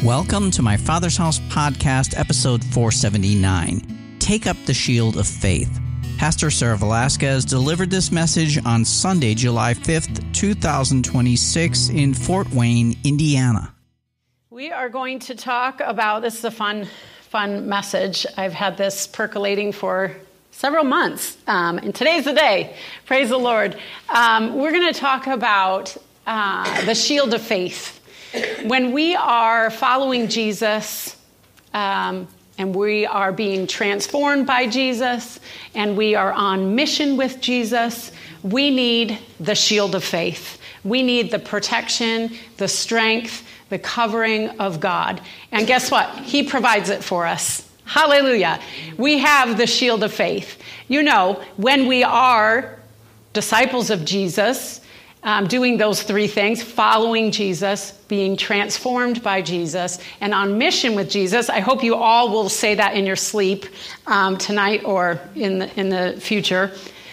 Welcome to my Father's House podcast, episode 479, Take Up the Shield of Faith. Pastor Sarah Velasquez delivered this message on Sunday, July 5th, 2026 in Fort Wayne, Indiana. We are going to talk about, this is a fun message. I've had this percolating for several months, and today's the day. Praise the Lord. We're going to talk about the shield of faith. When we are following Jesus, and we are being transformed by Jesus, and we are on mission with Jesus, we need the shield of faith. We need the protection, the strength, the covering of God. And guess what? He provides it for us. Hallelujah. We have the shield of faith. You know, when we are disciples of Jesus, doing those three things, following Jesus, being transformed by Jesus, and on mission with Jesus. I hope you all will say that in your sleep tonight or in the future.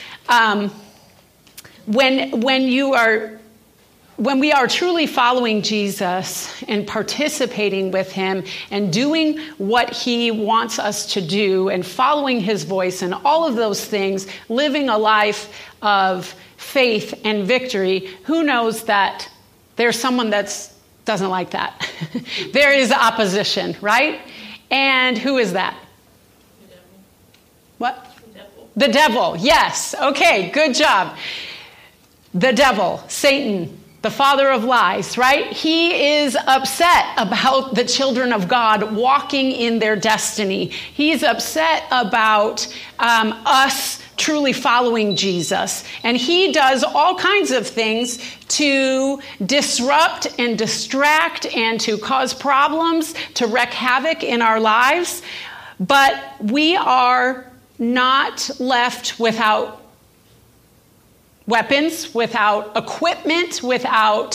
When we are truly following Jesus and participating with him and doing what he wants us to do and following his voice and all of those things, living a life of faith and victory, who knows that there's someone that doesn't like that? There is opposition, right? And who is that? The devil. What? The devil. The devil, yes. Okay, good job. The devil, Satan, the father of lies, right? He is upset about the children of God walking in their destiny. He's upset about us truly following Jesus. And he does all kinds of things to disrupt and distract and to cause problems, to wreak havoc in our lives. But we are not left without weapons, without equipment, without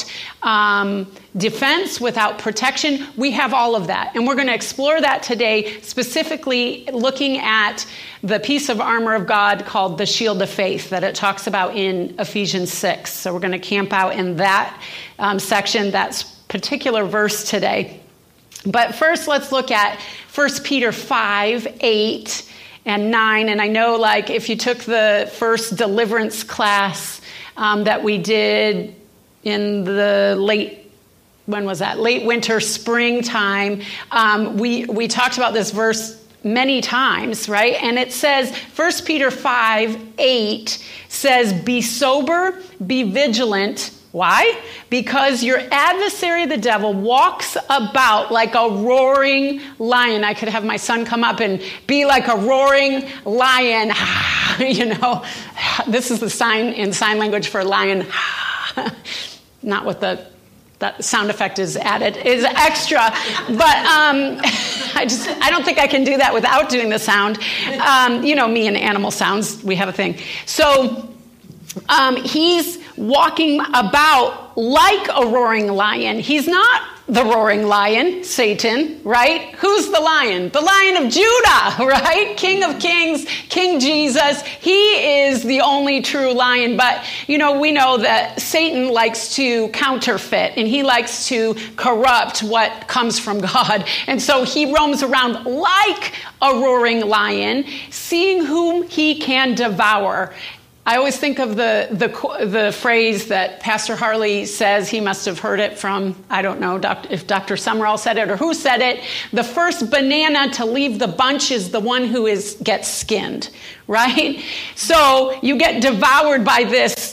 defense, without protection. We have all of that. And we're going to explore that today, specifically looking at the piece of armor of God called the shield of faith that it talks about in Ephesians 6. So we're going to camp out in that section, that particular verse today. But first, let's look at 1 Peter 5, 8, and 9, and I know, like, if you took the first deliverance class that we did in the late winter, springtime, we talked about this verse many times, right? And it says, 1 Peter 5, 8 says, be sober, be vigilant. Why? Because your adversary, the devil, walks about like a roaring lion. I could have my son come up and be like a roaring lion. You know, this is the sign in sign language for lion. Not what that sound effect is added, is extra. But I don't think I can do that without doing the sound. You know, me and animal sounds, we have a thing. So he's walking about like a roaring lion. He's not the roaring lion, Satan, right? Who's the lion? The Lion of Judah, right? King of Kings, King Jesus. He is the only true lion. But, you know, we know that Satan likes to counterfeit and he likes to corrupt what comes from God. And so he roams around like a roaring lion, seeing whom he can devour. I always think of the phrase that Pastor Harley says. He must have heard it from, I don't know if Dr. Summerall said it or who said it. The first banana to leave the bunch is the one who gets skinned, right? So you get devoured by this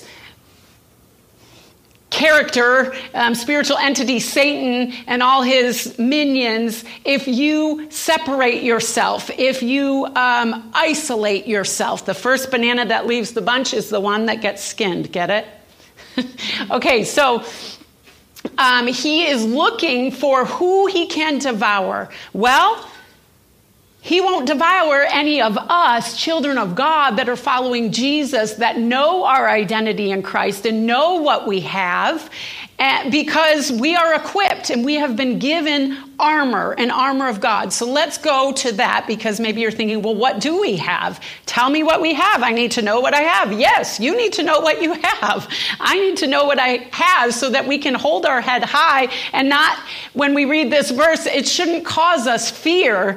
character, spiritual entity, Satan, and all his minions, if you separate yourself, if you isolate yourself. The first banana that leaves the bunch is the one that gets skinned. Get it? Okay, so he is looking for who he can devour. Well, he won't devour any of us, children of God, that are following Jesus, that know our identity in Christ and know what we have because we are equipped and we have been given armor, an armor of God. So let's go to that, because maybe you're thinking, well, what do we have? Tell me what we have. I need to know what I have. Yes, you need to know what you have. I need to know what I have so that we can hold our head high and not, when we read this verse, it shouldn't cause us fear.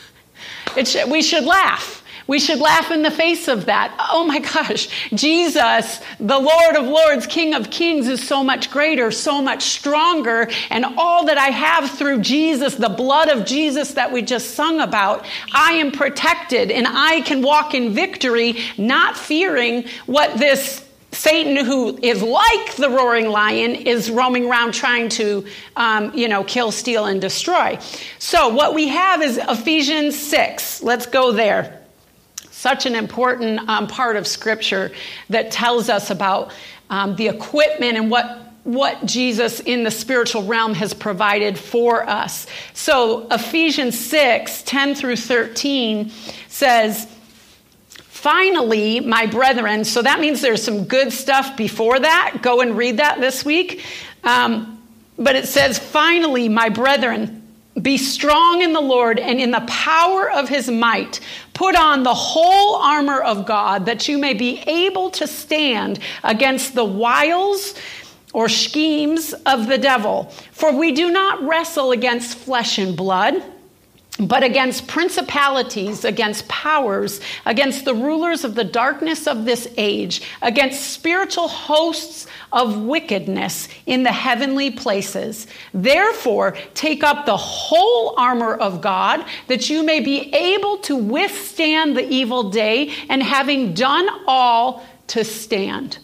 We should laugh. We should laugh in the face of that. Oh my gosh, Jesus, the Lord of Lords, King of Kings, is so much greater, so much stronger. And all that I have through Jesus, the blood of Jesus that we just sung about, I am protected and I can walk in victory, not fearing what this Satan, who is like the roaring lion, is roaming around trying to, kill, steal, and destroy. So what we have is Ephesians 6. Let's go there. Such an important part of Scripture that tells us about the equipment and what Jesus in the spiritual realm has provided for us. So Ephesians 6, 10 through 13 says, finally, my brethren, so that means there's some good stuff before that. Go and read that this week. But it says, finally, my brethren, be strong in the Lord and in the power of his might. Put on the whole armor of God, that you may be able to stand against the wiles or schemes of the devil. For we do not wrestle against flesh and blood, but against principalities, against powers, against the rulers of the darkness of this age, against spiritual hosts of wickedness in the heavenly places. Therefore, take up the whole armor of God, that you may be able to withstand the evil day, and having done all, to stand.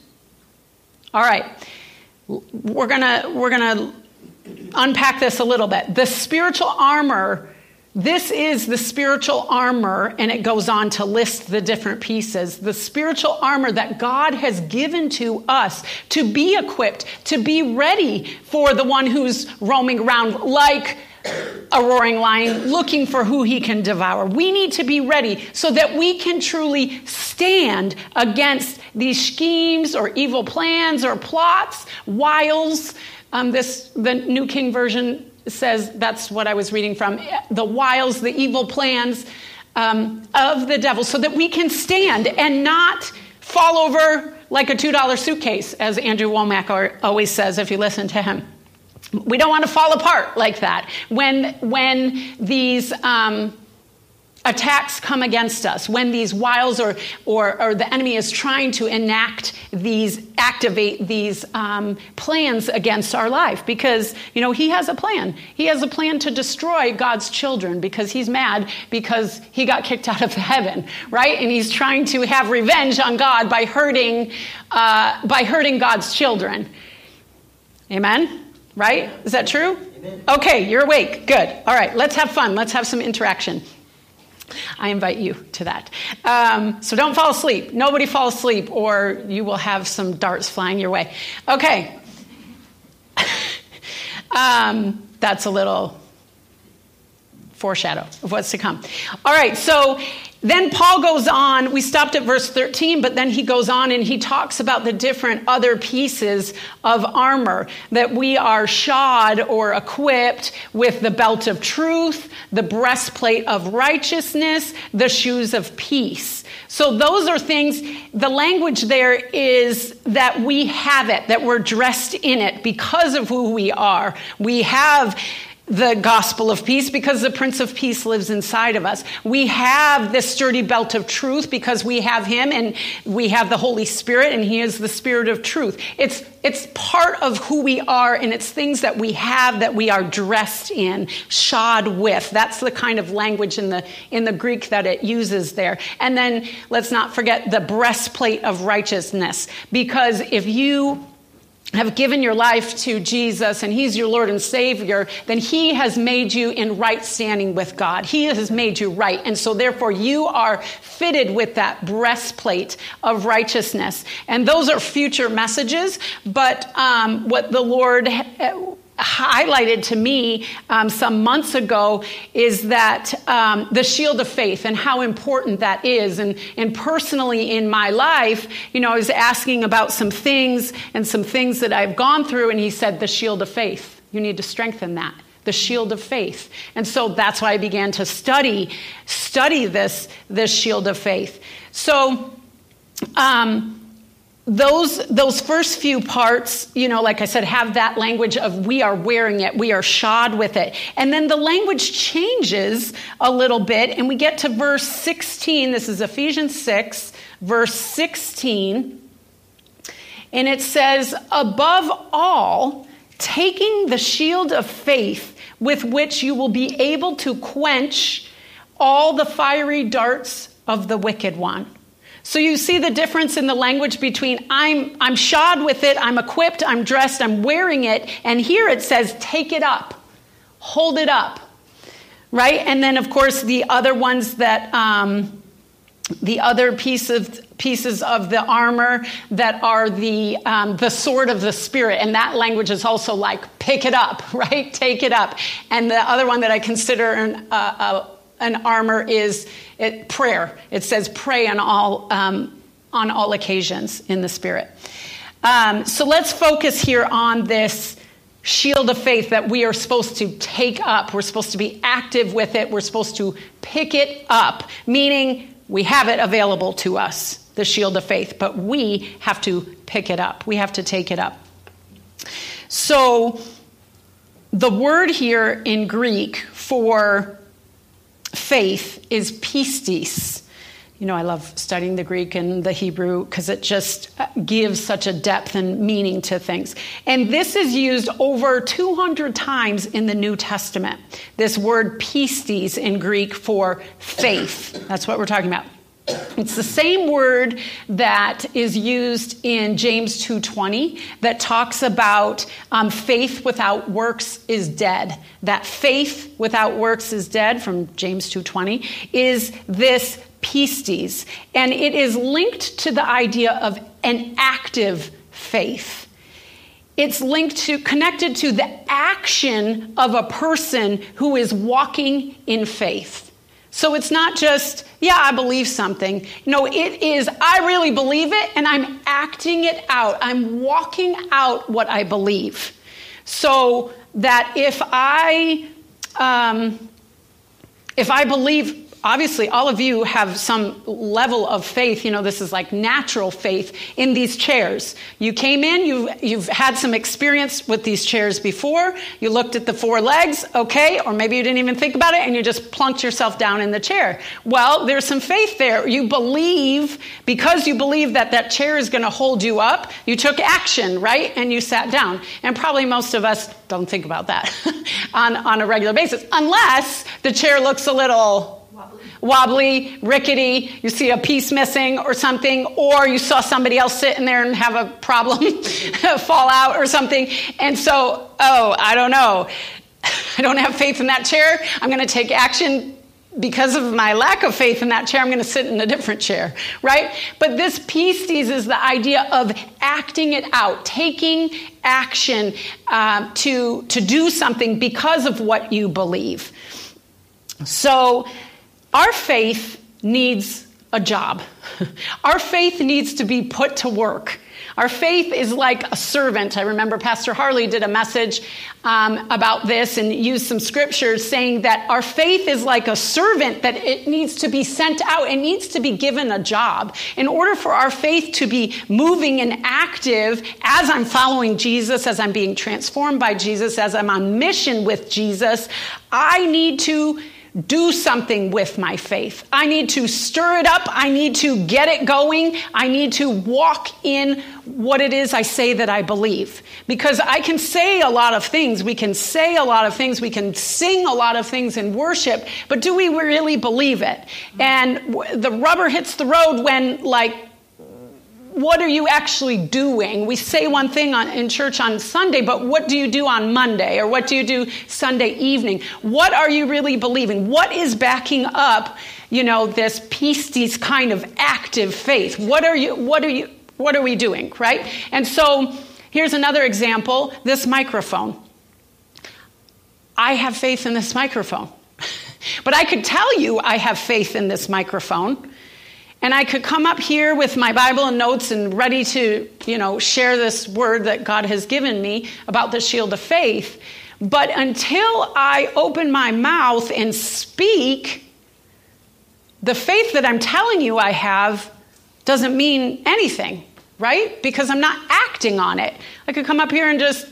All right, we're gonna unpack this a little bit. The spiritual armor. This is the spiritual armor, and it goes on to list the different pieces. The spiritual armor that God has given to us to be equipped, to be ready for the one who's roaming around like a roaring lion, looking for who he can devour. We need to be ready so that we can truly stand against these schemes or evil plans or plots, wiles. The New King Version says, that's what I was reading from, the wiles, the evil plans of the devil, so that we can stand and not fall over like a $2 suitcase, as Andrew Womack always says if you listen to him. We don't want to fall apart like that. When these attacks come against us, when these wiles or the enemy is trying to activate these plans against our life, because he has a plan. He has a plan to destroy God's children, because he's mad because he got kicked out of heaven, right? And he's trying to have revenge on God by hurting God's children. Amen? Right? Is that true? Amen. Okay, you're awake. Good. All right, let's have fun. Let's have some interaction. I invite you to that. So don't fall asleep. Nobody fall asleep, or you will have some darts flying your way. Okay. That's a little foreshadow of what's to come. All right, so then Paul goes on. We stopped at verse 13, but then he goes on and he talks about the different other pieces of armor, that we are shod or equipped with the belt of truth, the breastplate of righteousness, the shoes of peace. So those are things, the language there is that we have it, that we're dressed in it because of who we are. We have the gospel of peace because the Prince of Peace lives inside of us. We have this sturdy belt of truth because we have him, and we have the Holy Spirit, and he is the Spirit of truth. It's part of who we are, and it's things that we have that we are dressed in, shod with. That's the kind of language in the Greek that it uses there. And then let's not forget the breastplate of righteousness, because if you have given your life to Jesus and he's your Lord and Savior, then he has made you in right standing with God. He has made you right. And so therefore you are fitted with that breastplate of righteousness. And those are future messages. But what the Lord highlighted to me some months ago is that the shield of faith and how important that is. And personally in my life, I was asking about some things that I've gone through, and he said, the shield of faith. You need to strengthen that. The shield of faith. And so that's why I began to study this shield of faith. So those first few parts, like I said, have that language of we are wearing it, we are shod with it. And then the language changes a little bit, and we get to verse 16. This is Ephesians 6, verse 16. And it says, above all, taking the shield of faith with which you will be able to quench all the fiery darts of the wicked one. So you see the difference in the language between I'm shod with it, I'm equipped, I'm dressed, I'm wearing it, and here it says take it up, hold it up, right? And then of course the other ones that the other pieces of the armor that are the sword of the Spirit, and that language is also like pick it up, right? Take it up. And the other one that I consider an armor is prayer. It says pray on all occasions in the Spirit. So let's focus here on this shield of faith that we are supposed to take up. We're supposed to be active with it. We're supposed to pick it up, meaning we have it available to us, the shield of faith, but we have to pick it up. We have to take it up. So the word here in Greek for faith is pistis. I love studying the Greek and the Hebrew because it just gives such a depth and meaning to things. And this is used over 200 times in the New Testament. This word pistis in Greek for faith. That's what we're talking about. It's the same word that is used in James 2:20 that talks about faith without works is dead. That faith without works is dead, from James 2:20, is this pistis. And it is linked to the idea of an active faith. It's connected to the action of a person who is walking in faith. So it's not just, I believe something. No, it is, I really believe it, and I'm acting it out. I'm walking out what I believe. So that if I believe, obviously all of you have some level of faith. This is like natural faith in these chairs. You came in, you've had some experience with these chairs before. You looked at the four legs, okay, or maybe you didn't even think about it and you just plunked yourself down in the chair. Well, there's some faith there. You believe, because you believe that chair is going to hold you up, you took action, right? And you sat down. And probably most of us don't think about that on a regular basis, unless the chair looks a little wobbly, rickety, you see a piece missing or something, or you saw somebody else sitting there and have a problem fall out or something. And so, I don't know. I don't have faith in that chair. I'm going to take action because of my lack of faith in that chair. I'm going to sit in a different chair, right? But this pistis is the idea of acting it out, taking action to do something because of what you believe. So our faith needs a job. Our faith needs to be put to work. Our faith is like a servant. I remember Pastor Harley did a message about this and used some scriptures saying that our faith is like a servant, that it needs to be sent out. It needs to be given a job. In order for our faith to be moving and active as I'm following Jesus, as I'm being transformed by Jesus, as I'm on mission with Jesus, I need to do something with my faith. I need to stir it up. I need to get it going. I need to walk in what it is I say that I believe. Because I can say a lot of things. We can say a lot of things. We can sing a lot of things in worship. But do we really believe it? And the rubber hits the road when, what are you actually doing? We say one thing in church on Sunday, but what do you do on Monday? Or what do you do Sunday evening? What are you really believing? What is backing up, this pistis kind of active faith? What are we doing, right? And so here's another example, this microphone. I have faith in this microphone. But I could tell you I have faith in this microphone. And I could come up here with my Bible and notes and ready to, share this word that God has given me about the shield of faith. But until I open my mouth and speak, the faith that I'm telling you I have doesn't mean anything, right? Because I'm not acting on it. I could come up here and just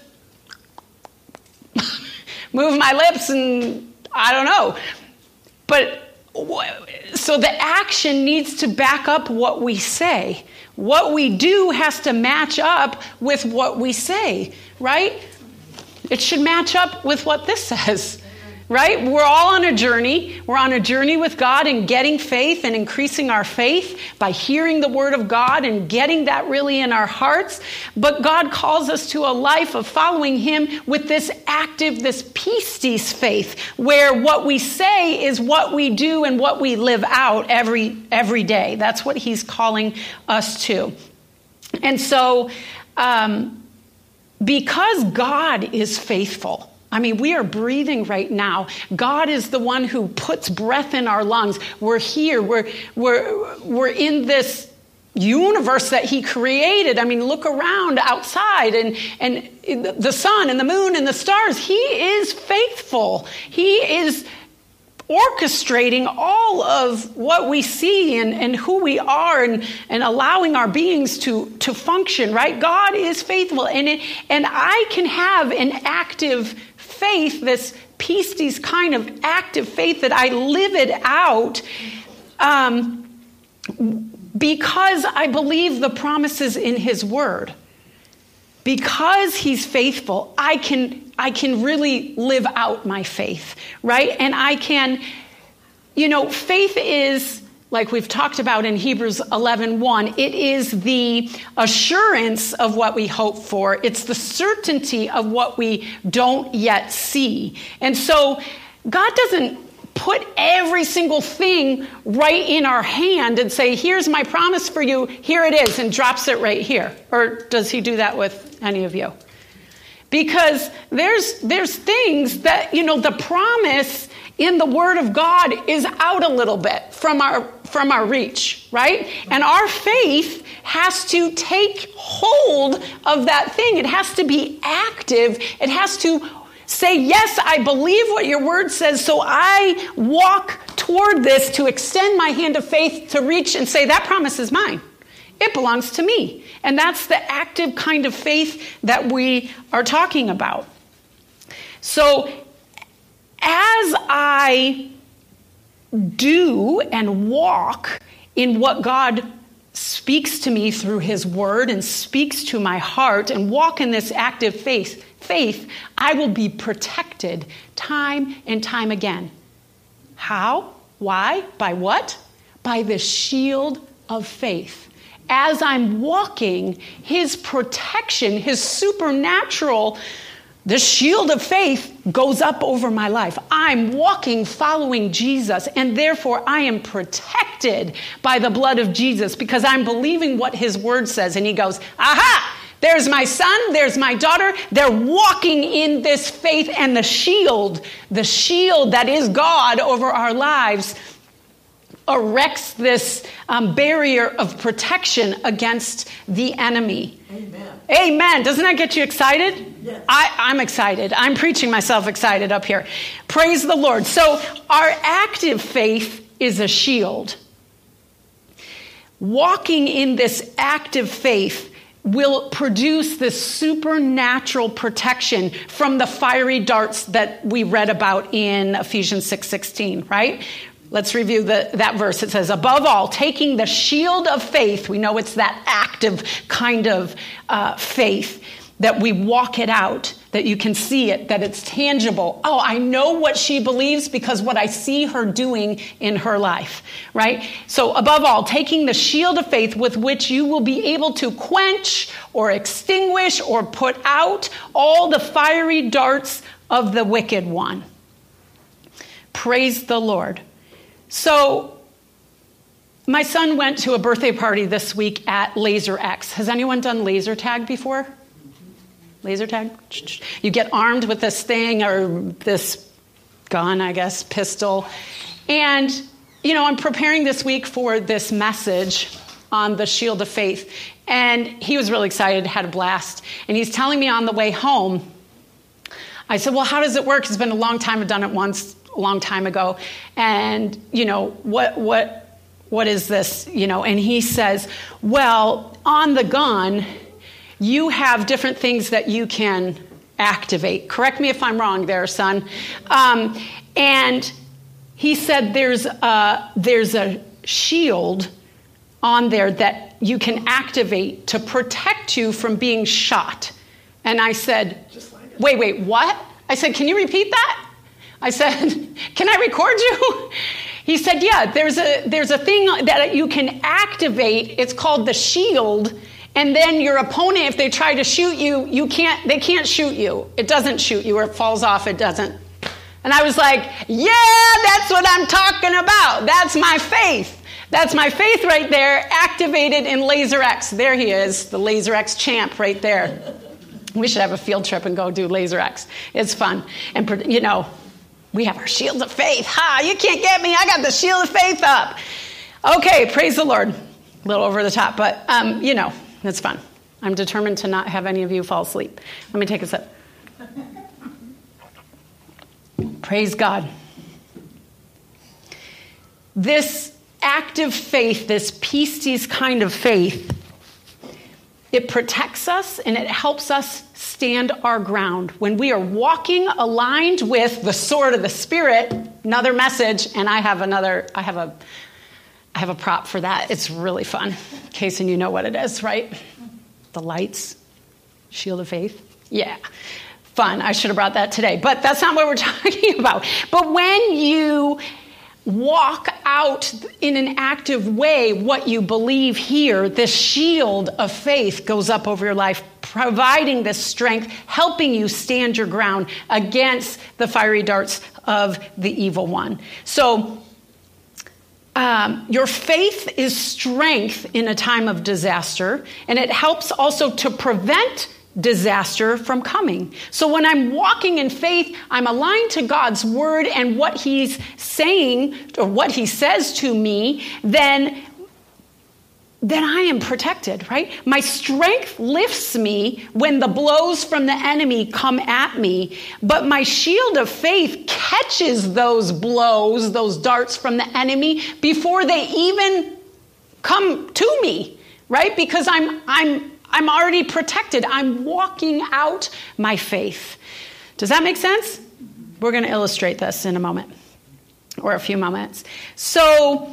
move my lips and I don't know. But so the action needs to back up what we say. What we do has to match up with what we say, right? It should match up with what this says, right? We're all on a journey. We're on a journey with God and getting faith and increasing our faith by hearing the word of God and getting that really in our hearts. But God calls us to a life of following him with this active, this pistis faith, where what we say is what we do and what we live out every day. That's what he's calling us to. And so, because God is faithful, we are breathing right now. God is the one who puts breath in our lungs. We're here. We're in this universe that he created. Look around outside and the sun and the moon and the stars. He is faithful. He is orchestrating all of what we see and who we are and allowing our beings to function, right? God is faithful. And I can have an active faith, this pistis kind of active faith that I live it out because I believe the promises in his word. Because he's faithful, I can really live out my faith, right? And I can, faith is, like we've talked about in Hebrews 11:1, it is the assurance of what we hope for. It's the certainty of what we don't yet see. And so God doesn't put every single thing right in our hand and say, here's my promise for you, here it is, and drops it right here. Or does he do that with any of you? Because there's things that, the promise in the Word of God is out a little bit from our reach, right? And our faith has to take hold of that thing. It has to be active. It has to say, yes, I believe what your word says, so I walk toward this to extend my hand of faith to reach and say, that promise is mine. It belongs to me. And that's the active kind of faith that we are talking about. So as I do and walk in what God speaks to me through his word and speaks to my heart and walk in this active faith, I will be protected time and time again. How? Why? By what? By the shield of faith. As I'm walking, his protection, his supernatural, the shield of faith goes up over my life. I'm walking following Jesus, and therefore I am protected by the blood of Jesus because I'm believing what his word says. And he goes, aha! There's my son, there's my daughter. They're walking in this faith, and the shield that is God over our lives erects this barrier of protection against the enemy. Amen. Amen. Doesn't that get you excited? Yes. I'm excited. I'm preaching myself excited up here. Praise the Lord. So our active faith is a shield. Walking in this active faith will produce this supernatural protection from the fiery darts that we read about in Ephesians 6:16, right? Let's review that verse. It says, above all, taking the shield of faith. We know it's that active kind of faith that we walk it out, that you can see it, that it's tangible. Oh, I know what she believes because what I see her doing in her life, right? So above all, taking the shield of faith with which you will be able to quench or extinguish or put out all the fiery darts of the wicked one. Praise the Lord. So my son went to a birthday party this week at Laser X. Has anyone done laser tag before? Laser tag? You get armed with this thing or this gun, I guess, pistol. And, I'm preparing this week for this message on the shield of faith. And he was really excited, had a blast. And he's telling me on the way home, I said, well, how does it work? It's been a long time. I've done it once a long time ago. And, what is this? And he says, well, on the gun, you have different things that you can activate. Correct me if I'm wrong there, son. And he said there's a shield on there that you can activate to protect you from being shot. And I said, wait, what? I said, can you repeat that? I said, can I record you? He said, yeah, there's a thing that you can activate. It's called the shield. And then your opponent, if they try to shoot you, they can't shoot you. It doesn't shoot you, or it falls off, it doesn't. And I was like, yeah, that's what I'm talking about. That's my faith. That's my faith right there, activated in Laser X. There he is, the Laser X champ right there. We should have a field trip and go do Laser X. It's fun. And, we have our shield of faith. Ha, you can't get me. I got the shield of faith up. Okay, praise the Lord. A little over the top, but, it's fun. I'm determined to not have any of you fall asleep. Let me take a sip. Praise God. This active faith, this pistis kind of faith, it protects us and it helps us stand our ground. When we are walking aligned with the sword of the Spirit, another message, and I have a prop for that. It's really fun. In case you know what it is, right? The lights, shield of faith. Yeah. Fun. I should have brought that today, but that's not what we're talking about. But when you walk out in an active way what you believe here, this shield of faith goes up over your life, providing this strength, helping you stand your ground against the fiery darts of the evil one. So your faith is strength in a time of disaster, and it helps also to prevent disaster from coming. So when I'm walking in faith, I'm aligned to God's word and what he's saying or what he says to me, then I am protected, right? My strength lifts me when the blows from the enemy come at me, but my shield of faith catches those blows, those darts from the enemy before they even come to me, right? Because I'm already protected. I'm walking out my faith. Does that make sense? We're going to illustrate this in a moment or a few moments. So,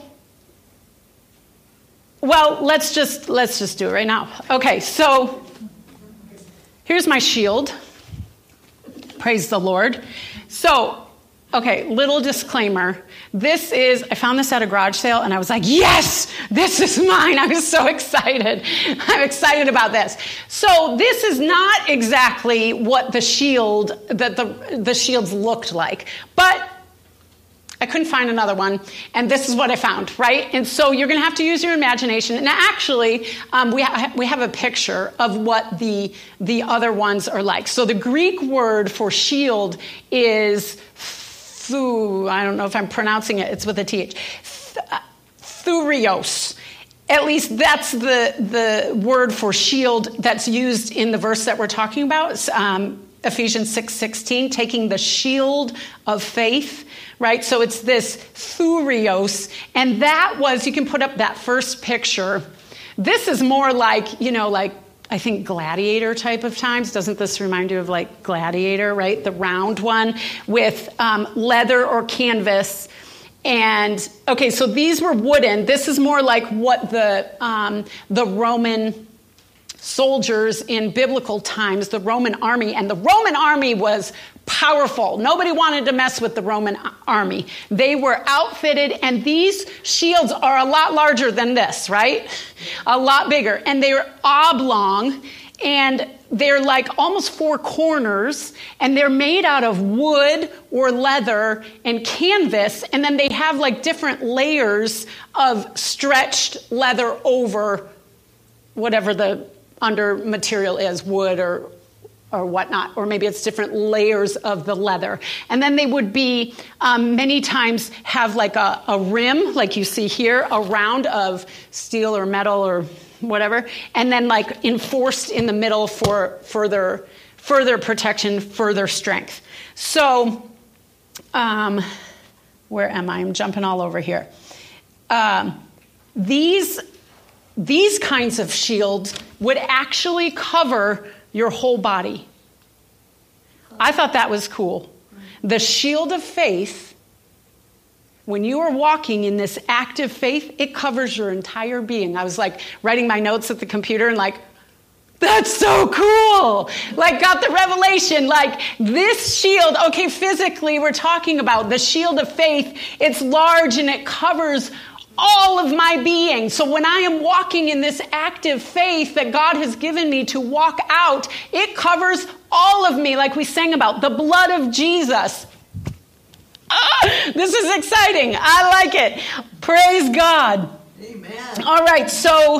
well, let's just do it right now. Okay, so here's my shield. Praise the Lord. So, okay, little disclaimer. I found this at a garage sale, and I was like, yes, this is mine. I was so excited. I'm excited about this. So this is not exactly what the shield, the shields looked like, but I couldn't find another one, and this is what I found, right? And so you're going to have to use your imagination. And actually, we have a picture of what the other ones are like. So the Greek word for shield is I don't know if I'm pronouncing it. It's with a TH. Thurios. At least that's the word for shield that's used in the verse that we're talking about. Ephesians 6:16, taking the shield of faith, right? So it's this thurios. And that was, you can put up that first picture. This is more like, I think Gladiator type of times. Doesn't this remind you of like Gladiator, right? The round one with leather or canvas. And okay, so these were wooden. This is more like what the Roman soldiers in biblical times, the Roman army, and the Roman army was powerful. Nobody wanted to mess with the Roman army. They were outfitted, and these shields are a lot larger than this, right? A lot bigger. And they're oblong, and they're like almost four corners, and they're made out of wood or leather and canvas, and then they have like different layers of stretched leather over whatever the under material is, wood or or whatnot, or maybe it's different layers of the leather. And then they would be many times have like a rim, like you see here, a round of steel or metal or whatever, and then like enforced in the middle for further protection, further strength. So, where am I? I'm jumping all over here. These kinds of shields would actually cover your whole body. I thought that was cool. The shield of faith, when you are walking in this active faith, it covers your entire being. I was like writing my notes at the computer and like, that's so cool. Like got the revelation, like this shield, okay, physically we're talking about the shield of faith. It's large and it covers all of my being. So when I am walking in this active faith that God has given me to walk out, it covers all of me, like we sang about, the blood of Jesus. This is exciting. I like it. Praise God. Amen. All right, so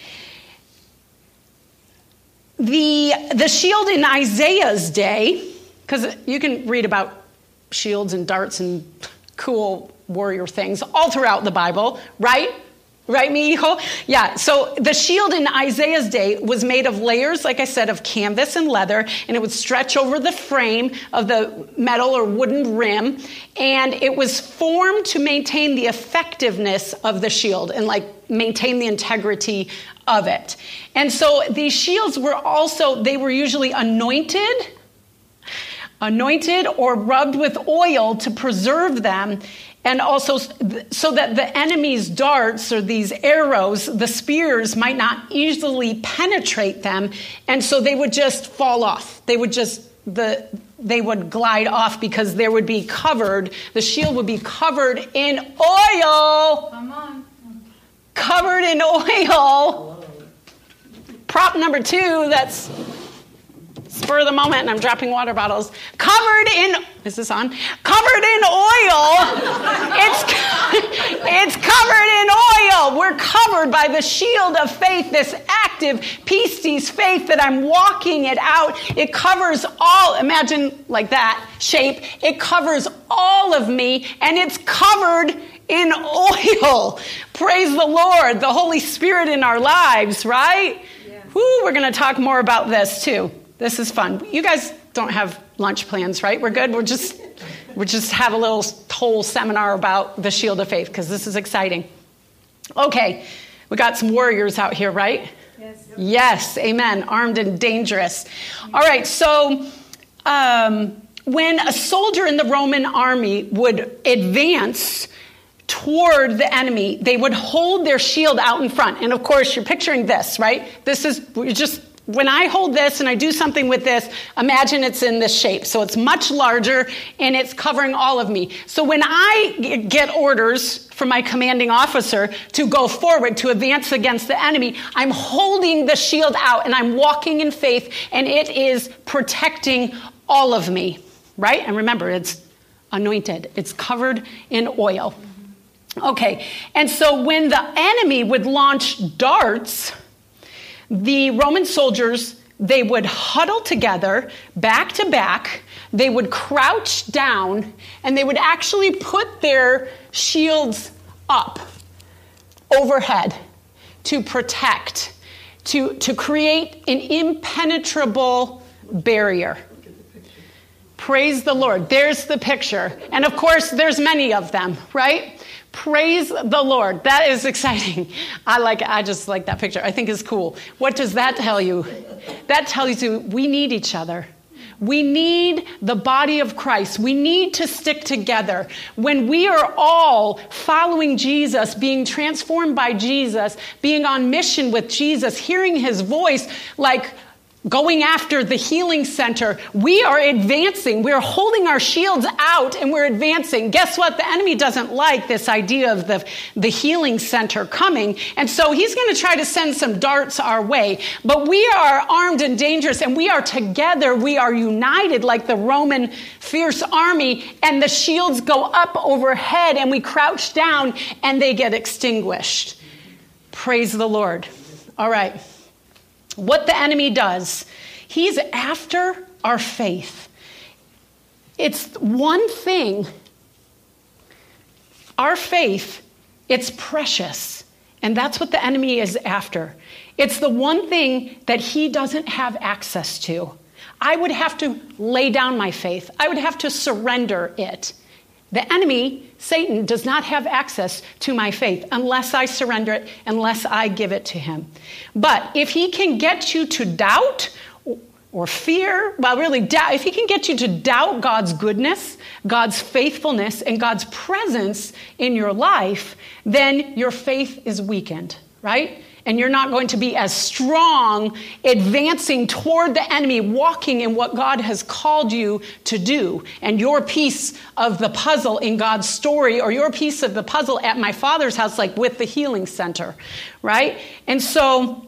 the shield in Isaiah's day, because you can read about shields and darts and cool warrior things all throughout the Bible, right? Right, mi hijo? Yeah, so the shield in Isaiah's day was made of layers, like I said, of canvas and leather, and it would stretch over the frame of the metal or wooden rim, and it was formed to maintain the effectiveness of the shield and like maintain the integrity of it. And so these shields they were usually anointed or rubbed with oil to preserve them, and also so that the enemy's darts or these arrows, the spears, might not easily penetrate them, and so they would just fall off. They would glide off because they would be covered. The shield would be covered in oil. Come on. Covered in oil. Prop number 2, that's spur of the moment, and I'm dropping water bottles. Is this on? Covered in oil. It's covered in oil. We're covered by the shield of faith, this active pistis faith that I'm walking it out. It covers all, imagine like that shape. It covers all of me, and it's covered in oil. Praise the Lord, the Holy Spirit in our lives, right? Yeah. Woo, we're going to talk more about this too. This is fun. You guys don't have lunch plans, right? We're good. We'll just have a little whole seminar about the shield of faith because this is exciting. Okay, we got some warriors out here, right? Yes. Yes, amen. Armed and dangerous. All right, so when a soldier in the Roman army would advance toward the enemy, they would hold their shield out in front. And of course, you're picturing this, right? When I hold this and I do something with this, imagine it's in this shape. So it's much larger and it's covering all of me. So when I get orders from my commanding officer to go forward, to advance against the enemy, I'm holding the shield out and I'm walking in faith, and it is protecting all of me, right? And remember, it's anointed. It's covered in oil. Okay, and so when the enemy would launch darts, the Roman soldiers, they would huddle together, back to back, they would crouch down, and they would actually put their shields up overhead to protect, to create an impenetrable barrier. Praise the Lord. There's the picture. And of course, there's many of them, right? Praise the Lord. That is exciting. I just like that picture. I think it's cool. What does that tell you? That tells you we need each other. We need the body of Christ. We need to stick together. When we are all following Jesus, being transformed by Jesus, being on mission with Jesus, hearing his voice, like going after the healing center, we are advancing. We're holding our shields out and we're advancing. Guess what? The enemy doesn't like this idea of the healing center coming. And so he's going to try to send some darts our way. But we are armed and dangerous, and we are together. We are united like the Roman fierce army, and the shields go up overhead and we crouch down and they get extinguished. Praise the Lord. All right. What the enemy does He's after our faith. It's one thing. Our faith, it's precious. And that's what the enemy is after. It's the one thing that he doesn't have access to. I would have to lay down my faith. I would have to surrender it. The enemy, Satan, does not have access to my faith unless I surrender it, unless I give it to him. But if he can get you to doubt or fear, well, really doubt, if he can get you to doubt God's goodness, God's faithfulness, and God's presence in your life, then your faith is weakened, right? And you're not going to be as strong advancing toward the enemy, walking in what God has called you to do. And your piece of the puzzle in God's story, or your piece of the puzzle at my Father's house, like with the healing center, right? And so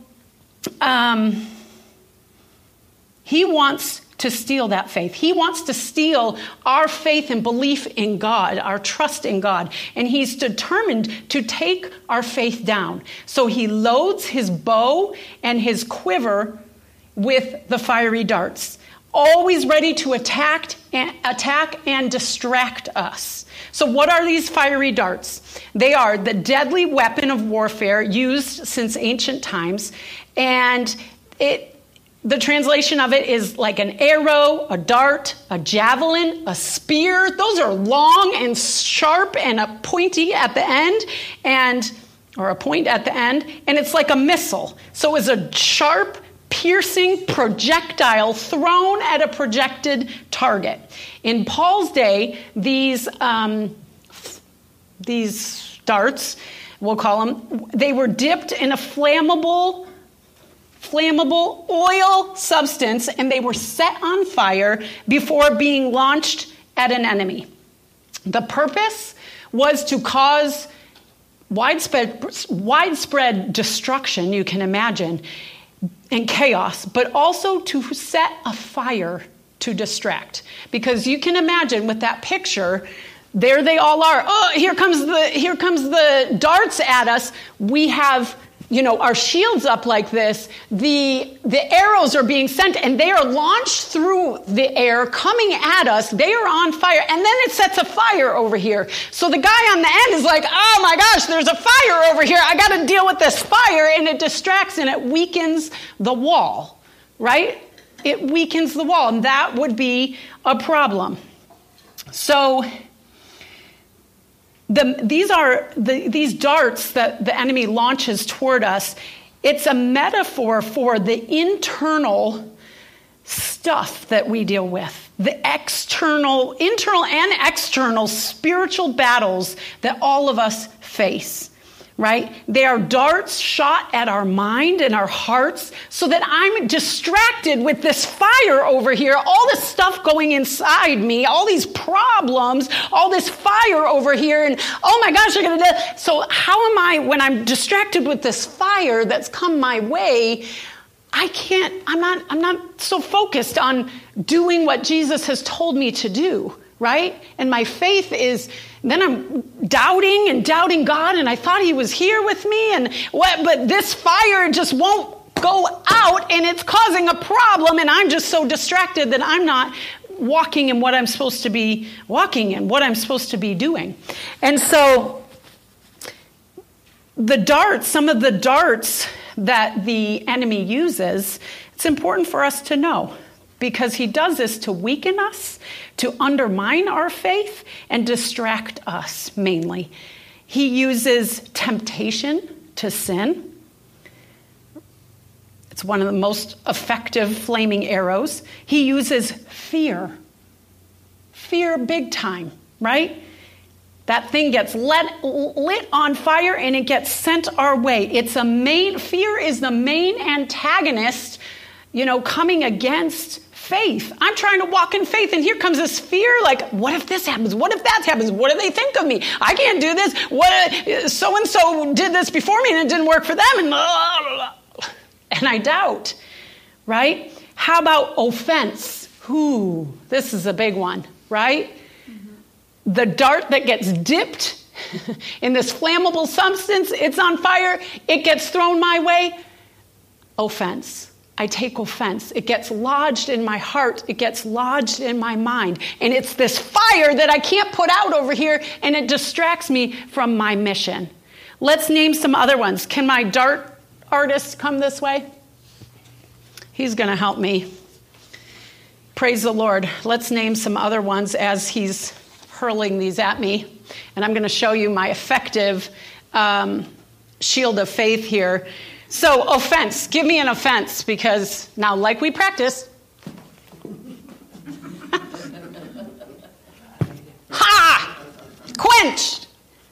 he wants to steal that faith. He wants to steal our faith and belief in God, our trust in God. And he's determined to take our faith down. So he loads his bow and his quiver with the fiery darts, always ready to attack and distract us. So what are these fiery darts? They are the deadly weapon of warfare used since ancient times. And the translation of it is like an arrow, a dart, a javelin, a spear. Those are long and sharp and a pointy at the end, or a point at the end, and it's like a missile. So it's a sharp, piercing projectile thrown at a projected target. In Paul's day, these darts, we'll call them, they were dipped in a flammable oil substance, and they were set on fire before being launched at an enemy. The purpose was to cause widespread destruction, you can imagine, and chaos, but also to set a fire to distract. Because you can imagine with that picture, there they all are. Oh, here comes the darts at us. We have our shields up like this. The arrows are being sent, and they are launched through the air, coming at us. They are on fire, and then it sets a fire over here. So the guy on the end is like, oh my gosh, there's a fire over here. I got to deal with this fire, and it distracts, and it weakens the wall, right? It weakens the wall, and that would be a problem. So these darts that the enemy launches toward us, it's a metaphor for the internal stuff that we deal with, the internal and external spiritual battles that all of us face, right? They are darts shot at our mind and our hearts so that I'm distracted with this fire over here, all this stuff going inside me, all these problems, all this fire over here, and oh my gosh, you're going to die. So how am I, when I'm distracted with this fire that's come my way, I'm not so focused on doing what Jesus has told me to do, right? And my faith is, then I'm doubting God, and I thought he was here with me, but this fire just won't go out, and it's causing a problem, and I'm just so distracted that I'm not walking in what I'm supposed to be walking in, what I'm supposed to be doing. And so some of the darts that the enemy uses, it's important for us to know, because he does this to weaken us, to undermine our faith, and distract us mainly. He uses temptation to sin. It's one of the most effective flaming arrows. He uses fear. Fear big time, right? That thing gets lit on fire and it gets sent our way. Fear is the main antagonist, coming against faith. I'm trying to walk in faith, and here comes this fear, like, what if this happens? What if that happens? What do they think of me? I can't do this. What so-and-so did this before me and it didn't work for them, and I doubt, right? How about offense? This is a big one, right? Mm-hmm. The dart that gets dipped in this flammable substance, it's on fire, it gets thrown my way. Offense. I take offense. It gets lodged in my heart. It gets lodged in my mind. And it's this fire that I can't put out over here, and it distracts me from my mission. Let's name some other ones. Can my dart artist come this way? He's going to help me. Praise the Lord. Let's name some other ones as he's hurling these at me. And I'm going to show you my effective shield of faith here. So, offense. Give me an offense, because now, like we practice. Ha! Quenched.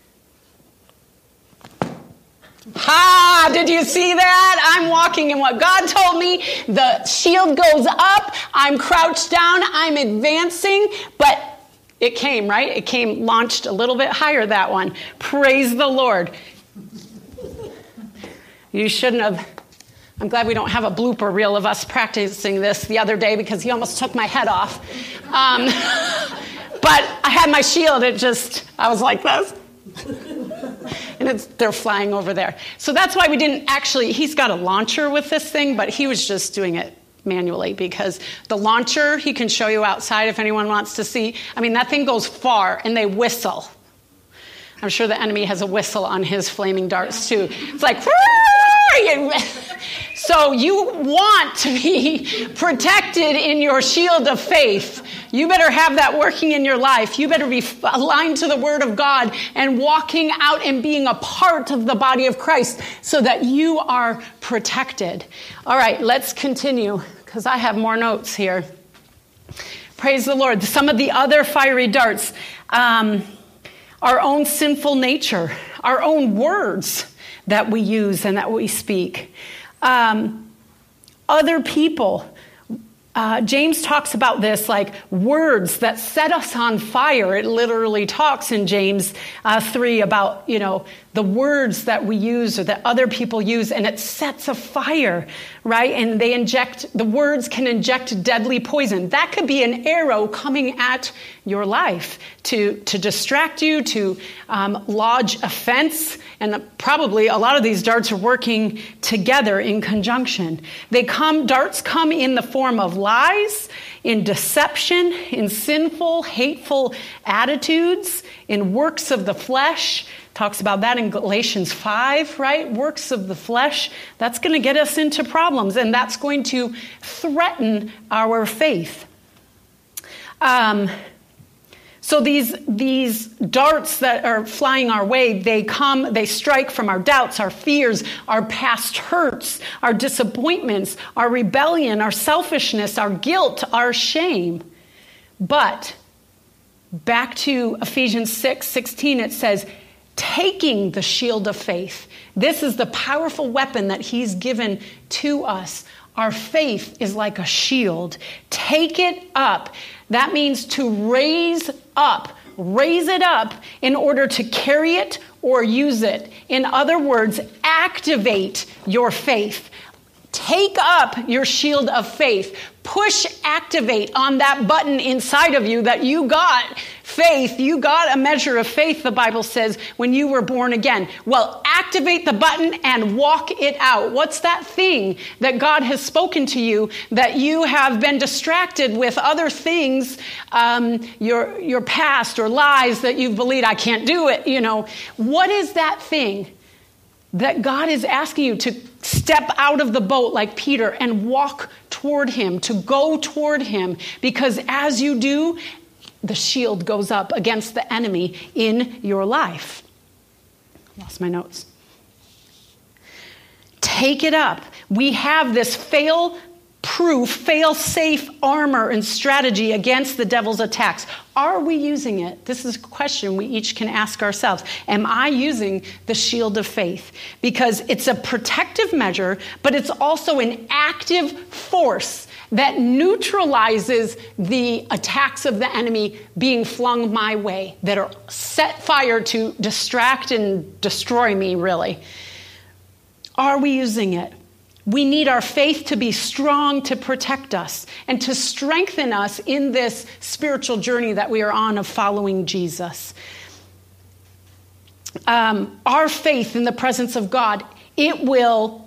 Ha! Did you see that? I'm walking in what God told me. The shield goes up. I'm crouched down. I'm advancing. But it came, right? It came launched a little bit higher, that one. Praise the Lord. You shouldn't have. I'm glad we don't have a blooper reel of us practicing this the other day, because he almost took my head off. But I had my shield. I was like this. And they're flying over there. So that's why we didn't actually, he's got a launcher with this thing, but he was just doing it manually, because the launcher, he can show you outside if anyone wants to see. I mean, that thing goes far, and they whistle. I'm sure the enemy has a whistle on his flaming darts too. It's like, so you want to be protected in your shield of faith. You better have that working in your life. You better be aligned to the Word of God and walking out and being a part of the body of Christ, so that you are protected. All right, let's continue, because I have more notes here. Praise the Lord. Some of the other fiery darts, our own sinful nature, our own words that we use and that we speak. Other people. James talks about this, like words that set us on fire. It literally talks in James 3 about, the words that we use or that other people use, and it sets a fire, right? And the words can inject deadly poison. That could be an arrow coming at your life to distract you, to lodge offense. And probably a lot of these darts are working together in conjunction. Darts come in the form of lies, in deception, in sinful, hateful attitudes, in works of the flesh. Talks about that in Galatians 5, right? Works of the flesh. That's going to get us into problems, and that's going to threaten our faith. So these darts that are flying our way, they strike from our doubts, our fears, our past hurts, our disappointments, our rebellion, our selfishness, our guilt, our shame. But back to Ephesians 6:16, it says, taking the shield of faith. This is the powerful weapon that he's given to us. Our faith is like a shield. Take it up. That means to raise up. Raise it up in order to carry it or use it. In other words, activate your faith. Take up your shield of faith. Push activate on that button inside of you that you got faith. You got a measure of faith, the Bible says, when you were born again. Well, activate the button and walk it out. What's that thing that God has spoken to you that you have been distracted with other things, your past or lies that you've believed, I can't do it, What is that thing that God is asking you to step out of the boat like Peter and walk toward him, to go toward him? Because as you do, the shield goes up against the enemy in your life. Lost my notes. Take it up. We have this fail-proof, fail-safe armor and strategy against the devil's attacks. Are we using it? This is a question we each can ask ourselves. Am I using the shield of faith? Because it's a protective measure, but it's also an active force that neutralizes the attacks of the enemy being flung my way, that are set fire to distract and destroy me, really. Are we using it? We need our faith to be strong to protect us and to strengthen us in this spiritual journey that we are on of following Jesus. Our faith in the presence of God, it will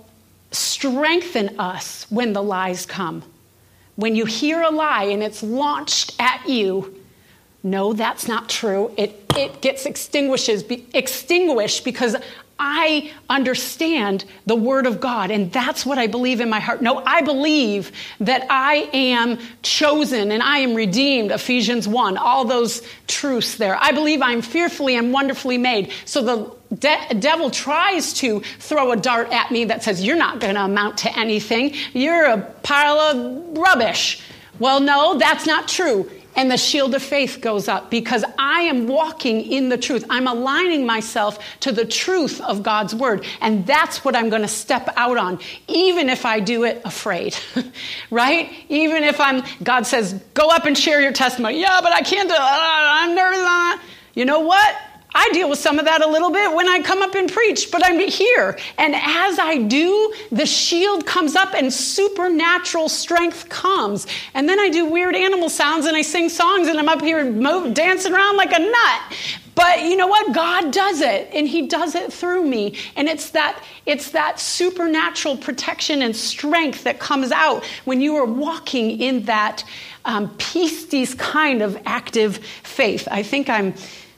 strengthen us when the lies come. When you hear a lie and it's launched at you, no, that's not true. It gets extinguished because I understand the word of God, and that's what I believe in my heart. No, I believe that I am chosen and I am redeemed, Ephesians 1, all those truths there. I believe I'm fearfully and wonderfully made. So the devil tries to throw a dart at me that says, you're not going to amount to anything. You're a pile of rubbish. Well, no, that's not true. And the shield of faith goes up because I am walking in the truth. I'm aligning myself to the truth of God's word. And that's what I'm going to step out on, even if I do it afraid, right? Even if God says, go up and share your testimony. Yeah, but I can't do it. I'm nervous. You know what? I deal with some of that a little bit when I come up and preach, but I'm here. And as I do, the shield comes up and supernatural strength comes. And then I do weird animal sounds and I sing songs and I'm up here dancing around like a nut. But you know what? God does it, and he does it through me. And it's that supernatural protection and strength that comes out when you are walking in that pistis kind of active faith. I think I'm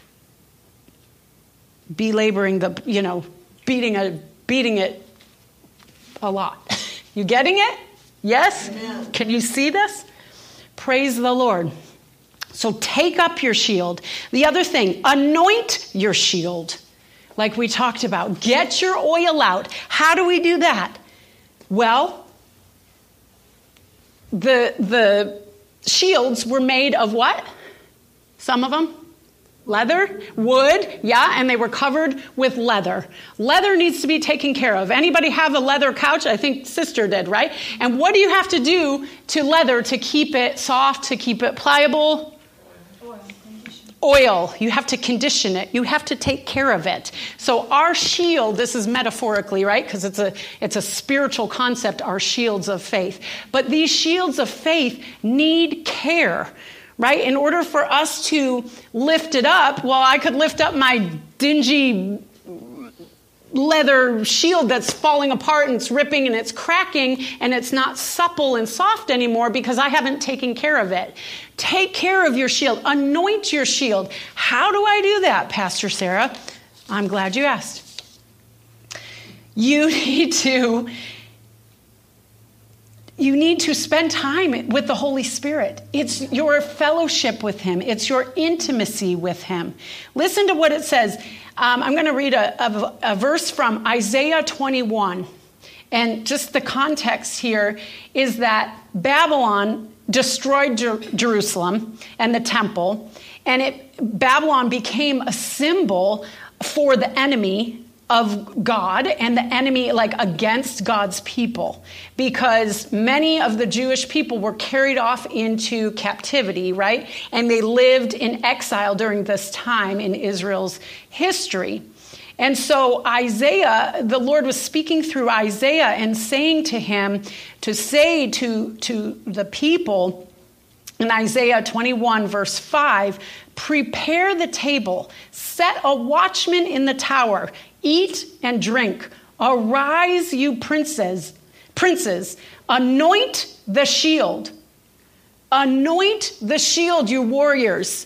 belaboring beating it a lot. You getting it? Yes? Amen. Can you see this? Praise the Lord. So take up your shield. The other thing, anoint your shield. Like we talked about. Get your oil out. How do we do that? Well, the shields were made of what? Some of them? Leather, wood, yeah, and they were covered with leather. Leather needs to be taken care of. Anybody have a leather couch? I think sister did, right? And what do you have to do to leather to keep it soft, to keep it pliable? Oil. You have to condition it. You have to take care of it. So our shield, this is metaphorically, right? Because it's a spiritual concept, our shields of faith. But these shields of faith need care. Right? In order for us to lift it up, well, I could lift up my dingy leather shield that's falling apart and it's ripping and it's cracking and it's not supple and soft anymore because I haven't taken care of it. Take care of your shield. Anoint your shield. How do I do that, Pastor Sarah? I'm glad you asked. You need to spend time with the Holy Spirit. It's your fellowship with him. It's your intimacy with him. Listen to what it says. I'm going to read a verse from Isaiah 21. And just the context here is that Babylon destroyed Jerusalem and the temple. And Babylon became a symbol for the enemy of God and the enemy against God's people, because many of the Jewish people were carried off into captivity, right? And they lived in exile during this time in Israel's history. And so Isaiah, the Lord was speaking through Isaiah and saying to him to say to the people in Isaiah 21 verse 5, prepare the table, set a watchman in the tower, eat and drink. Arise, you princes, anoint the shield. Anoint the shield, you warriors.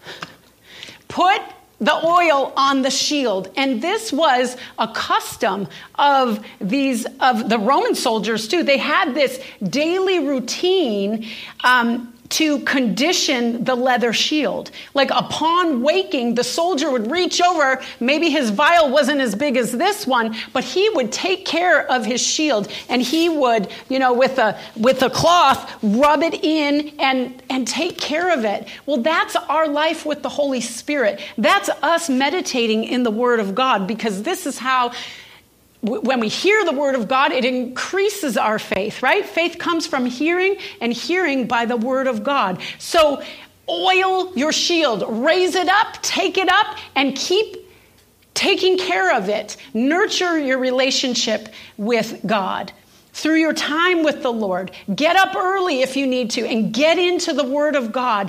Put the oil on the shield. And this was a custom of the Roman soldiers too. They had this daily routine to condition the leather shield. Like upon waking, the soldier would reach over, maybe his vial wasn't as big as this one, but he would take care of his shield and he would, with a cloth, rub it in and take care of it. Well, that's our life with the Holy Spirit. That's us meditating in the Word of God, because this is how, when we hear the Word of God, it increases our faith, right? Faith comes from hearing, and hearing by the Word of God. So oil your shield, raise it up, take it up, and keep taking care of it. Nurture your relationship with God through your time with the Lord. Get up early if you need to and get into the Word of God.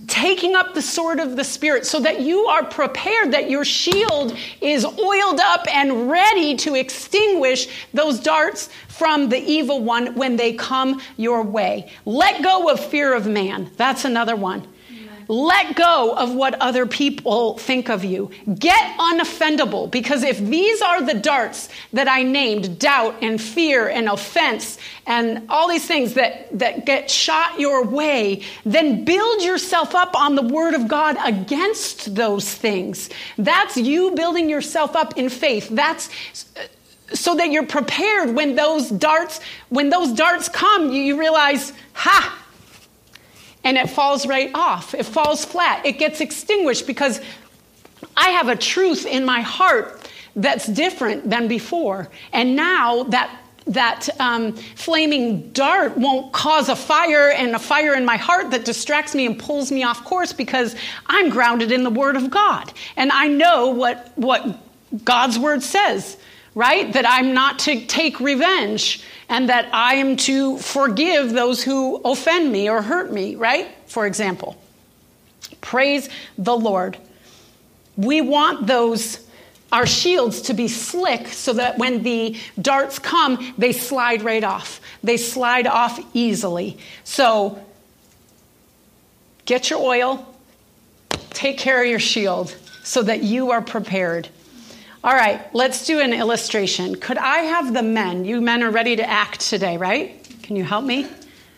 taking up the sword of the Spirit so that you are prepared, that your shield is oiled up and ready to extinguish those darts from the evil one when they come your way. Let go of fear of man. That's another one. Let go of what other people think of you. Get unoffendable, because if these are the darts that I named, doubt and fear and offense and all these things that get shot your way, then build yourself up on the word of God against those things. That's you building yourself up in faith. That's so that you're prepared when those darts come, you realize, ha! And it falls right off. It falls flat. It gets extinguished because I have a truth in my heart that's different than before. And now that flaming dart won't cause a fire in my heart that distracts me and pulls me off course, because I'm grounded in the Word of God. And I know what God's Word says, right? That I'm not to take revenge, and that I am to forgive those who offend me or hurt me, right? For example. Praise the Lord. We want our shields to be slick so that when the darts come, they slide right off. They slide off easily. So get your oil, take care of your shield so that you are prepared. All right, let's do an illustration. Could I have the men? You men are ready to act today, right? Can you help me?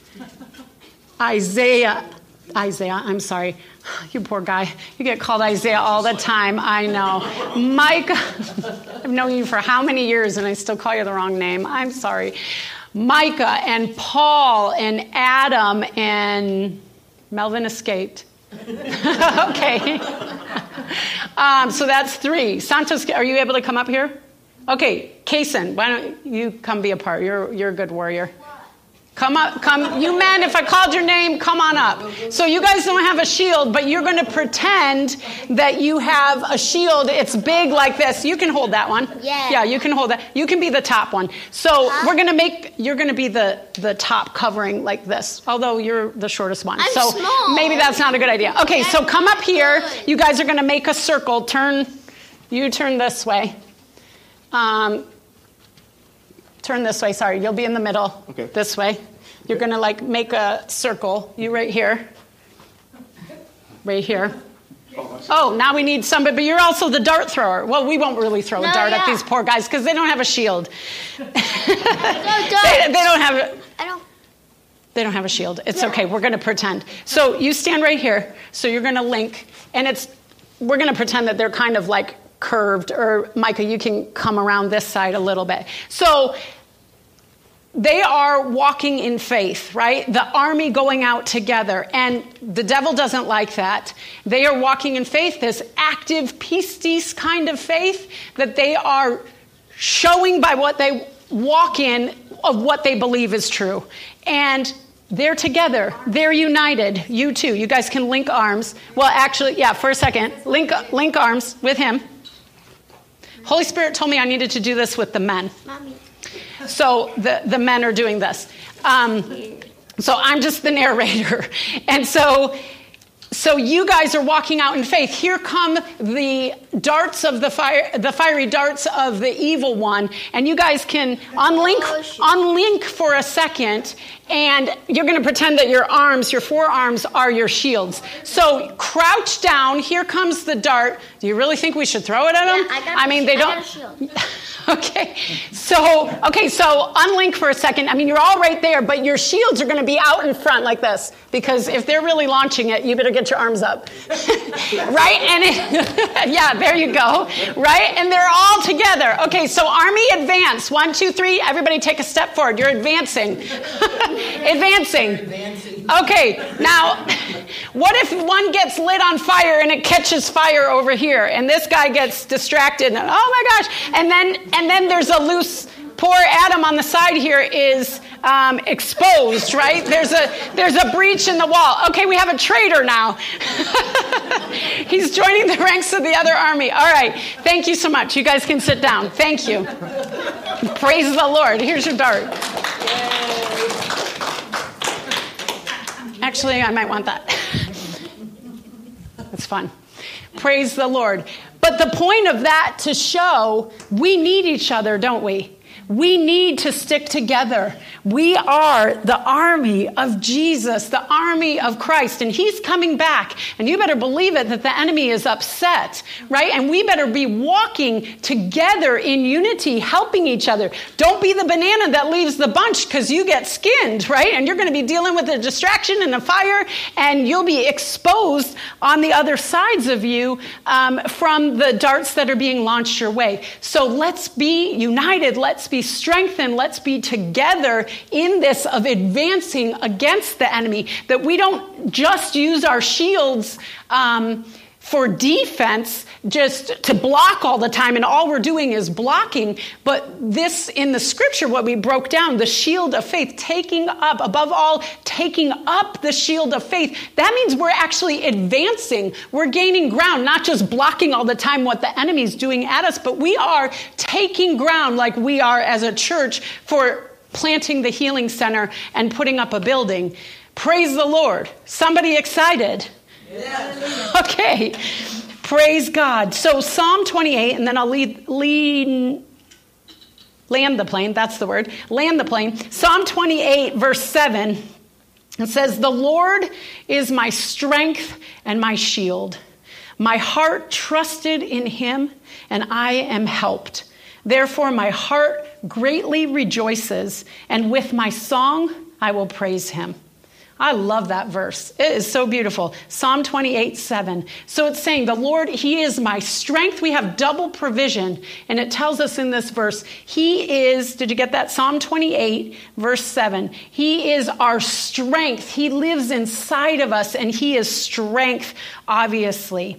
Isaiah, I'm sorry. You poor guy. You get called Isaiah all the time. I know. Micah, I've known you for how many years and I still call you the wrong name. I'm sorry. Micah and Paul and Adam and Melvin escaped. Okay. So that's 3. Santos, are you able to come up here? Okay, Kason, why don't you come be a part? You're a good warrior. Come up, you men, if I called your name, come on up. So you guys don't have a shield, but you're going to pretend that you have a shield. It's big like this. You can hold that one. Yeah, you can hold that. You can be the top one. So you're going to be the top covering like this, although you're the shortest one. I'm so small. Maybe that's not a good idea. Okay, so come up here. You guys are going to make a circle. You turn this way. Turn this way, sorry. You'll be in the middle. Okay. This way. You're going to make a circle. You right here. Right here. Oh, now we need somebody, but you're also the dart thrower. Well, we won't really throw a dart at these poor guys because they don't have a shield. They don't have a shield. It's okay. We're going to pretend. So you stand right here. So you're going to link, and we're going to pretend that they're kind of like curved, or Micah, you can come around this side a little bit. So they are walking in faith, right? The army going out together, and the devil doesn't like that. They are walking in faith, this active pistis kind of faith that they are showing by what they walk in of what they believe is true. And they're together. They're united. You too. You guys can link arms. Well, actually, yeah, for a second. Link arms with him. Holy Spirit told me I needed to do this with the men. Mommy. So the men are doing this. So I'm just the narrator. And so you guys are walking out in faith. Here come the darts of the fiery darts of the evil one. And you guys can unlink for a second. And you're going to pretend that your forearms are your shields. So crouch down. Here comes the dart. Do you really think we should throw it at them? Yeah, they don't. I got a shield. Okay, so unlink for a second. I mean, you're all right there, but your shields are going to be out in front like this, because if they're really launching it, you better get your arms up, right? And yeah, there you go, right? And they're all together. Okay, so army advance. 1, 2, 3. Everybody take a step forward. You're advancing. Advancing. Okay, now, what if one gets lit on fire and it catches fire over here, and this guy gets distracted, and oh my gosh, and then there's a loose, poor Adam on the side here is exposed, right? There's a breach in the wall. Okay, we have a traitor now. He's joining the ranks of the other army. All right, thank you so much. You guys can sit down. Thank you. Praise the Lord. Here's your dart. Actually, I might want that. It's fun. Praise the Lord. But the point of that to show we need each other, don't we? We need to stick together. We are the army of Jesus, the army of Christ, and he's coming back. And you better believe it that the enemy is upset, right? And we better be walking together in unity, helping each other. Don't be the banana that leaves the bunch because you get skinned, right? And you're going to be dealing with a distraction and a fire, and you'll be exposed on the other sides of you from the darts that are being launched your way. So let's be united. Let's be strengthened. Let's be together in this of advancing against the enemy, that we don't just use our shields for defense, just to block all the time, and all we're doing is blocking. But this, in the scripture, what we broke down, the shield of faith, taking up, above all, taking up the shield of faith, that means we're actually advancing. We're gaining ground, not just blocking all the time what the enemy's doing at us, but we are taking ground like we are as a church for planting the healing center and putting up a building. Praise the Lord. Somebody excited? Yes. Okay. Praise God. So Psalm 28, and then I'll land the plane. That's the word. Land the plane. Psalm 28, verse 7. It says, "The Lord is my strength and my shield. My heart trusted in him, and I am helped. Therefore my heart greatly rejoices, and with my song I will praise him." I love that verse. It is so beautiful. Psalm 28, 7. So it's saying the Lord, he is my strength. We have double provision. And it tells us in this verse, he is, did you get that? Psalm 28, verse 7. He is our strength. He lives inside of us, and he is strength, obviously.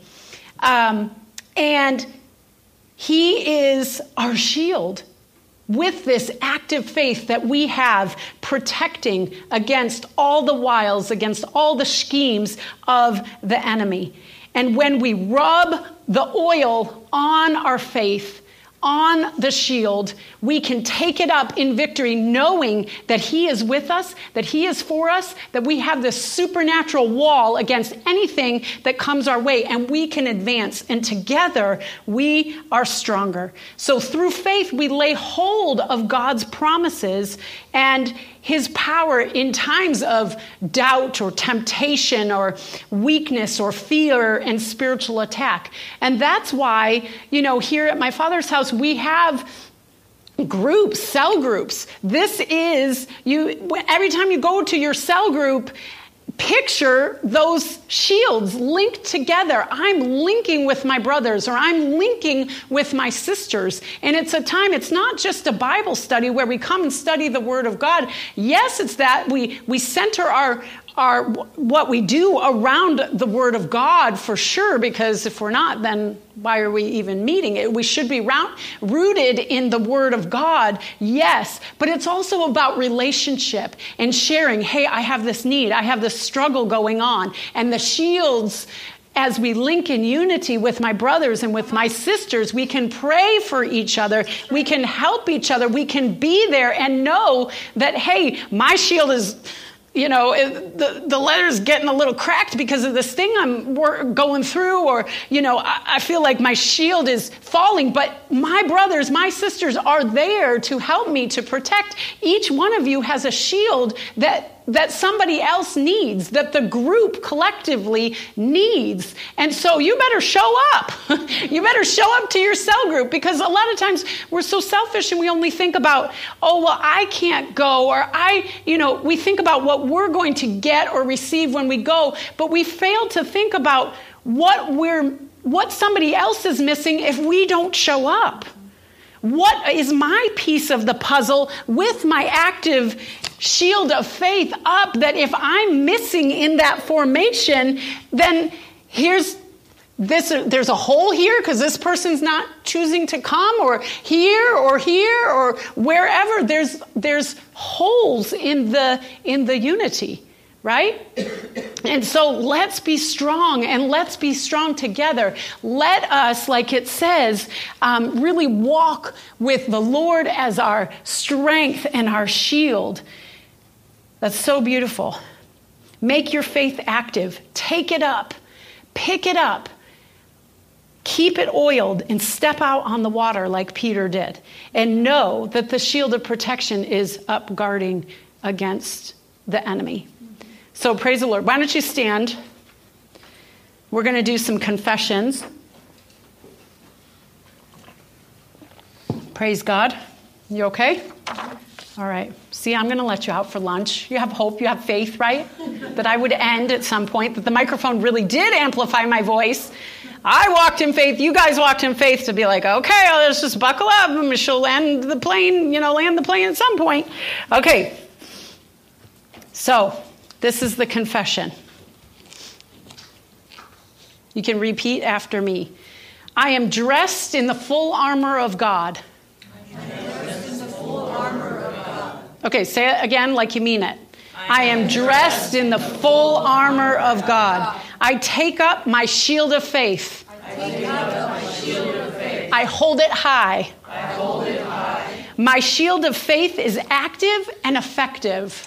And he is our shield. With this active faith that we have, protecting against all the wiles, against all the schemes of the enemy. And when we rub the oil on our faith, on the shield, we can take it up in victory, knowing that he is with us, that he is for us, that we have this supernatural wall against anything that comes our way, and we can advance. And together, we are stronger. So through faith, we lay hold of God's promises and his power in times of doubt or temptation or weakness or fear and spiritual attack. And that's why, here at my Father's house, we have groups, cell groups. This is, every time you go to your cell group, picture those shields linked together. I'm linking with my brothers, or I'm linking with my sisters. And it's a time, it's not just a Bible study where we come and study the Word of God. Yes, it's that we center our what we do around the Word of God, for sure, because if we're not, then why are we even meeting? We should be rooted in the Word of God, yes, but it's also about relationship and sharing. Hey, I have this need, I have this struggle going on, and the shields, as we link in unity with my brothers and with my sisters, we can pray for each other. We can help each other. We can be there and know that, hey, my shield is, the letter's getting a little cracked because of this thing I'm going through, or, I feel like my shield is falling, but my brothers, my sisters are there to help me, to protect. Each one of you has a shield that somebody else needs, that the group collectively needs. And so you better show up. You better show up to your cell group, because a lot of times we're so selfish and we only think about, I can't go, or we think about what we're going to get or receive when we go, but we fail to think about what somebody else is missing if we don't show up. What is my piece of the puzzle with my active shield of faith up, that if I'm missing in that formation, then there's a hole here because this person's not choosing to come, or here or wherever. There's holes in the unity, right? And so let's be strong, and let's be strong together. Let us, like it says, really walk with the Lord as our strength and our shield. That's so beautiful. Make your faith active. Take it up. Pick it up. Keep it oiled and step out on the water like Peter did. And know that the shield of protection is up guarding against the enemy. So praise the Lord. Why don't you stand? We're going to do some confessions. Praise God. You okay? All right. See, I'm going to let you out for lunch. You have hope, you have faith, right? That I would end at some point, that the microphone really did amplify my voice. I walked in faith, you guys walked in faith to be like, okay, let's just buckle up and she'll land the plane at some point. Okay. So, this is the confession. You can repeat after me. I am dressed in the full armor of God. Okay, say it again like you mean it. I am dressed in the full armor of God. I take up my shield of faith. I hold it high. My shield of faith is active and effective.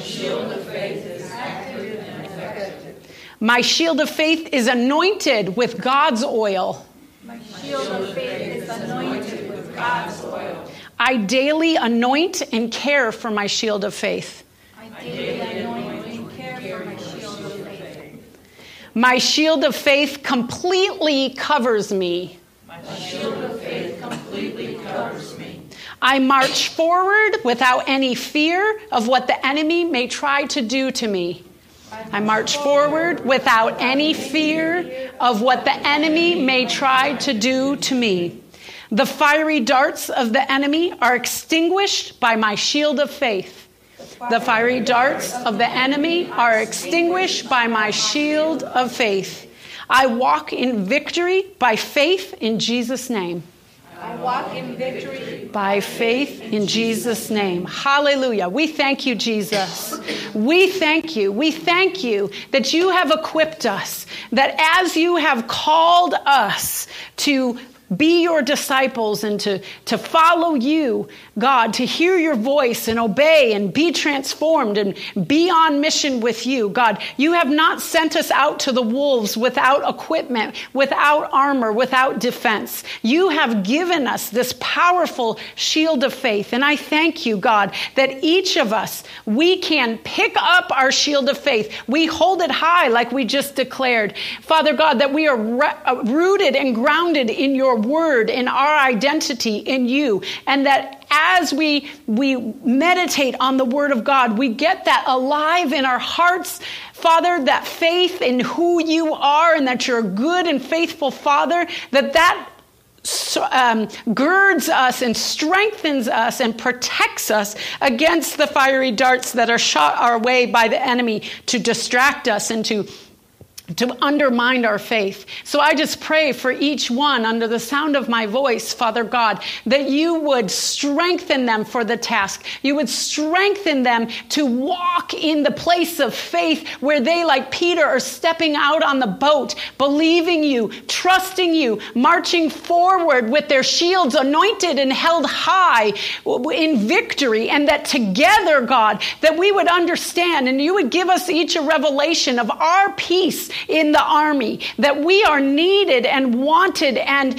My shield of faith is anointed with God's oil. I daily anoint and care for my shield of faith. My shield of faith completely covers me. I march forward without any fear of what the enemy may try to do to me. I march forward without any fear of what the enemy may try to do to me. The fiery darts of the enemy are extinguished by my shield of faith. The fiery darts of the enemy are extinguished by my shield of faith. I walk in victory by faith in Jesus' name. I walk in victory by faith in Jesus' name. Hallelujah. We thank you, Jesus. We thank you. We thank you that you have equipped us, that as you have called us to be your disciples and to follow you, God, to hear your voice and obey and be transformed and be on mission with you. God, you have not sent us out to the wolves without equipment, without armor, without defense. You have given us this powerful shield of faith. And I thank you, God, that each of us, we can pick up our shield of faith. We hold it high like we just declared. Father God, that we are rooted and grounded in your word, in our identity in you, and that as we meditate on the word of God, we get that alive in our hearts, Father, that faith in who you are and that you're a good and faithful Father, that girds us and strengthens us and protects us against the fiery darts that are shot our way by the enemy to distract us and to undermine our faith. So I just pray for each one under the sound of my voice, Father God, that you would strengthen them for the task. You would strengthen them to walk in the place of faith where they, like Peter, are stepping out on the boat, believing you, trusting you, marching forward with their shields anointed and held high in victory. And that together, God, that we would understand and you would give us each a revelation of our piece in the army, that we are needed and wanted and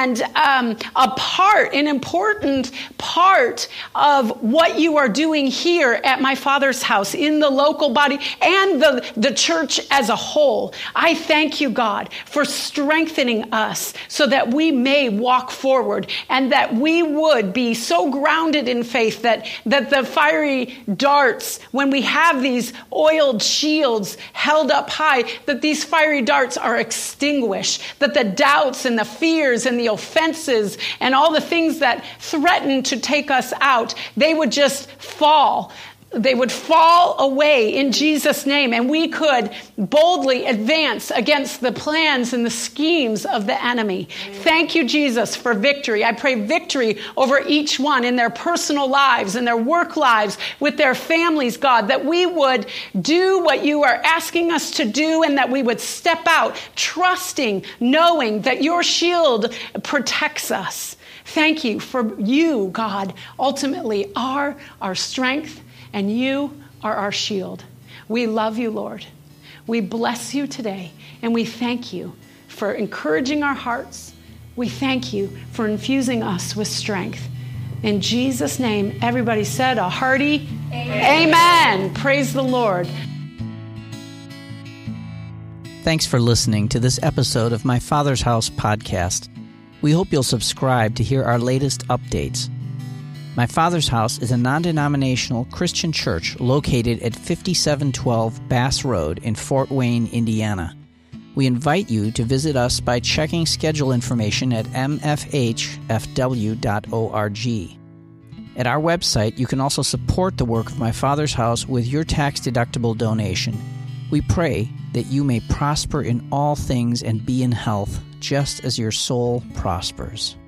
an important part of what you are doing here at my Father's house, in the local body and the church as a whole. I thank you, God, for strengthening us so that we may walk forward and that we would be so grounded in faith that the fiery darts, when we have these oiled shields held up high, that these fiery darts are extinguished, that the doubts and the fears and the offenses and all the things that threaten to take us out, they would just fall. They would fall away in Jesus' name, and we could boldly advance against the plans and the schemes of the enemy. Thank you, Jesus, for victory. I pray victory over each one in their personal lives, in their work lives, with their families, God, that we would do what you are asking us to do and that we would step out trusting, knowing that your shield protects us. Thank you for you, God, ultimately are our strength, and you are our shield. We love you, Lord. We bless you today And we thank you for encouraging our hearts. We thank you for infusing us with strength. In Jesus' name, everybody said a hearty Amen. Praise the Lord. Thanks for listening to this episode of My Father's House podcast. We hope you'll subscribe to hear our latest updates. My Father's House is a non-denominational Christian church located at 5712 Bass Road in Fort Wayne, Indiana. We invite you to visit us by checking schedule information at mfhfw.org. At our website, you can also support the work of My Father's House with your tax-deductible donation. We pray that you may prosper in all things and be in health, just as your soul prospers.